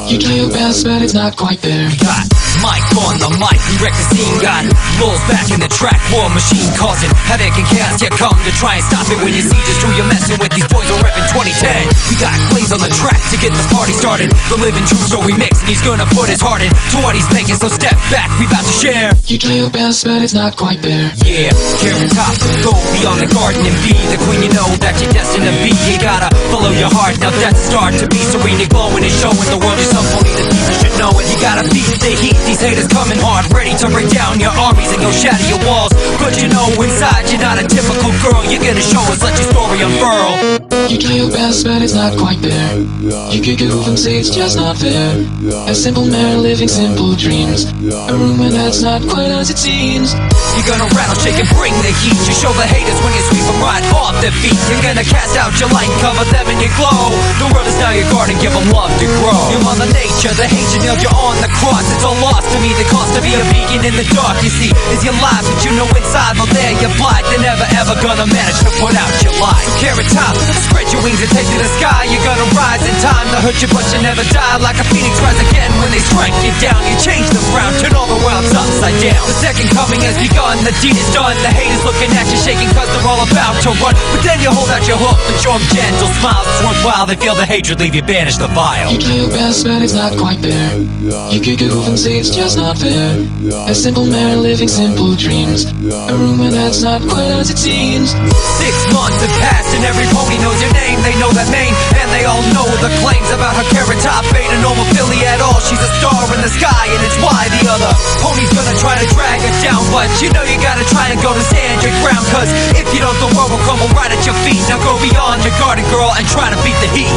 You try your best, but it's not quite there. We got Mike on the mic, we wreck the scene. Got Lulz back in the track, war machine causing havoc and chaos. You come to try and stop it when you see just who you're messing with. These boys are repping 2010. We got Blaze on the track to get this party started. The living truth, so we mix, and he's gonna put his heart in to what he's making. So step back, we about to share. You try your best, but it's not quite there. Yeah, Carrot Top, go beyond the garden and be the queen you know that you're destined to be. You gotta follow your heart, now that's the start to be serene and glowing and showing the world you're some phony that people should know it. You gotta beat the heat, these haters coming hard, ready to break down your armies and go shatter your walls. But you know inside you're not a typical girl. You're gonna show us, let your story unfurl. You try your best, but it's not quite there. You kick it over and say it's just not fair. A simple man living simple dreams, a rumor that's not quite as it seems. You're gonna rattle, shake and bring the heat. You show the haters when you sweep them right off their feet. You're gonna cast out your light, cover them in your glow. The world is now your garden, give them love to grow. Your mother nature, the hate you nailed you on the cross. It's all lost to me, the cost to be a beacon in the dark. You see, is your life, but you know inside, well there you're blind. They're never ever gonna manage to put out your light. So Carrot Top, spread your wings and take to the sky. You're gonna rise in time to hurt you, but you never die. Like a phoenix rise again when they strike you down. You change the ground, turn all the worlds upside down. The second coming has begun, the deed is done. The haters looking at you shaking cause they're all about to run. But then you hold out your hook and show them gentle smiles. It's worthwhile, they feel the hatred, leave you banished the vile. You try your best, but it's not quite there. You kick it over and say it's just not fair. A simple man living simple dreams, a rumor that's not quite as it seems. 6 months have passed and every pony knows your name. They know that name and they all know the claims about her. Carrot Top ain't a normal filly at all. She's a star in the sky and it's why the other pony's gonna try to drag her down. But you know you gotta try and go to stand your ground, cause if you don't, the world will crumble right at your feet. Now go beyond your garden, girl, and try to beat the heat.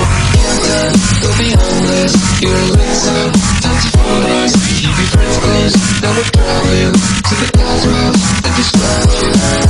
You'll be homeless, you're a loser, time to focus. Keep your friends close, that would drive you to the cosmos and describe you.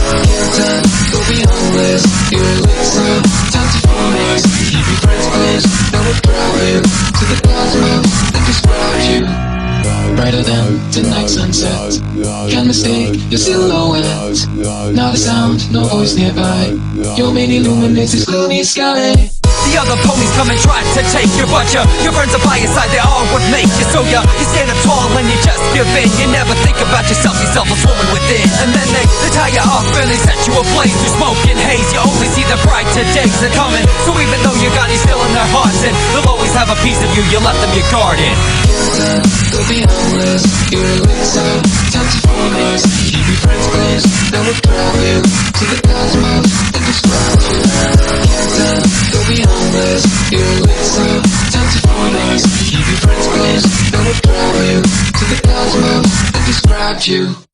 You'll be homeless, you're a loser, time to focus. Keep your friends close, that would drive you to the cosmos and describe you. Brighter than the night sunset, can't mistake your silhouette. Not a sound, no voice nearby, your main illuminates this gloomy sky. The other ponies come and try to take you, but your friends are by your side, they are what make you. So you stand up tall and you just give in. You never think about yourself, you selfless woman within. And then they tie you up and they set you ablaze through smoke and haze. You only see the brighter days are coming. So even though you're gone, you're still in their hearts, and they'll always have a piece of you, you left them your garden. You'll be homeless, you're a loser, time to focus. Keep your friends close, that would drive you to the cosmos and describe you. You'll be homeless, you're a loser, time to focus. Keep your friends close, that would drive you to the cosmos and describe you.